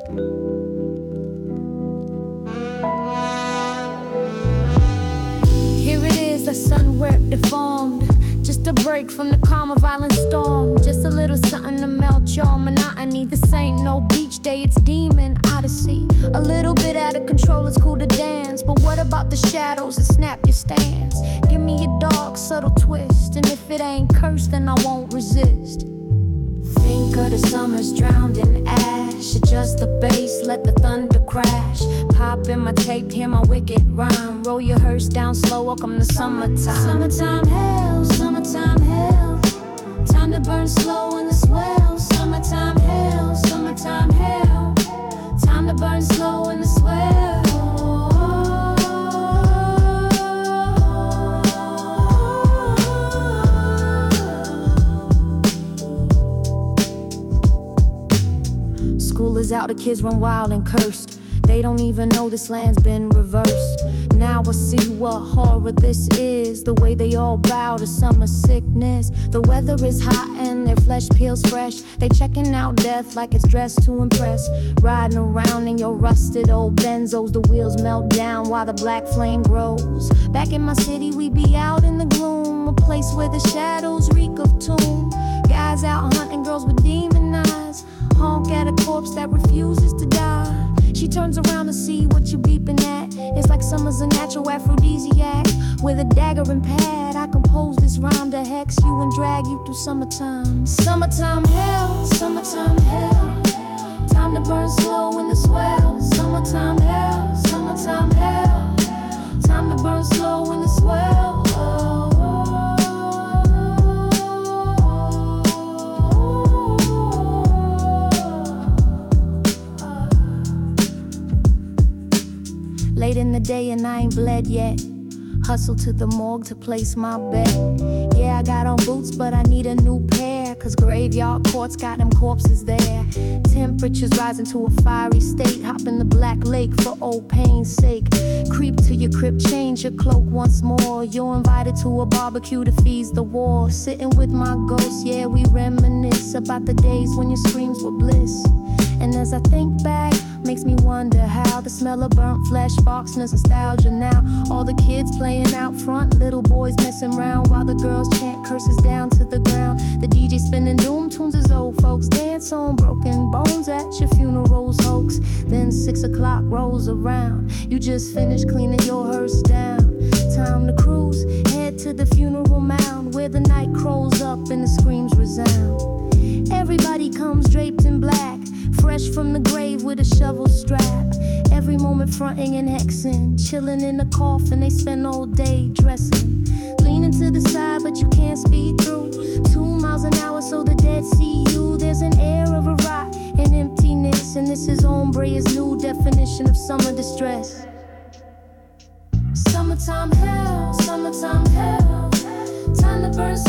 Here it is, the sun wrapped deformed. Just a break from the calm of violent storm. Just a little something to melt your monotony. This ain't no beach day, it's demon odyssey. A little bit out of control, it's cool to dance. But what about the shadows that snap your stance? Give me a dark, subtle twist. And if it ain't cursed, then I won't resist. Think of the summers drowned in ash. Adjust the bass, let the thunder crash. Pop in my tape, hear my wicked rhyme. Roll your hearse down slow, welcome to summertime. Summertime hell, summertime hell. Time to burn slow in the swell. Summertime hell, summertime hell. Time to burn slow in the swell. School is out, the kids run wild and cursed. They don't even know this land's been reversed. Now I see what horror this is. The way they all bow to summer sickness. The weather is hot and their flesh peels fresh. They checking out death like it's dressed to impress. Riding around in your rusted old Benzos. The wheels melt down while the black flame grows. Back in my city we be out in the gloom. A place where the shadows reek of tomb. Guys out hunting girls with demon eyes. Honk at a corpse that refuses to die. She turns around to see what you beeping at. It's like summer's a natural aphrodisiac. With a dagger and pad, I compose this rhyme to hex you and drag you through summertime. Summertime hell, summertime hell. Time to burn slow in the swell. Summertime hell, summertime hell. Time to burn slow in the swell. Late in the day and I ain't bled yet. Hustle to the morgue to place my bet. Yeah, I got on boots, but I need a new pair. Cause graveyard courts got them corpses there. Temperatures rising to a fiery state. Hop in the black lake for old pain's sake. Creep to your crib, change your cloak once more. You're invited to a barbecue to feast the war. Sitting with my ghost, yeah, we reminisce about the days when your screams were bliss. And as I think back, makes me wonder how the smell of burnt flesh sparks nostalgia now. All the kids playing out front, little boys messing around while the girls chant curses down to the ground. The DJ spinning doom tunes as old folks dance on broken bones at your funeral's hoax. Then 6 o'clock rolls around, you just finished cleaning your hearse down. Time to cruise, head to the funeral mound where the night crawls up and the screams resound. Everybody comes draped in black, fresh from the grave with a shovel strap. Every moment fronting and hexing, chilling in the coffin, they spend all day dressing. Leaning to the side but you can't speed through. 2 miles an hour so the dead see you. There's an air of a rot and emptiness, and this is Ombre's new definition of summer distress. Summertime hell, time to burn